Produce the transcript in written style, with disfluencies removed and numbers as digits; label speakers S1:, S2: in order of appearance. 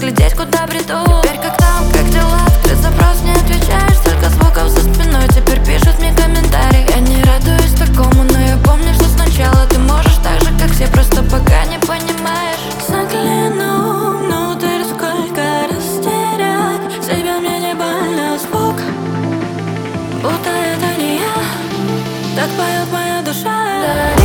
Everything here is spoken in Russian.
S1: разглядеть, куда бреду. Теперь как там, как дела? Ты запрос не отвечаешь, столько звуков за спиной. Теперь пишут мне комментарии. Я не радуюсь такому, но я помню, что сначала ты можешь так же, как все, просто пока не понимаешь. Загляну внутрь, сколько раз терять себя, мне не больно звук, будто это не я. Так поет моя душа.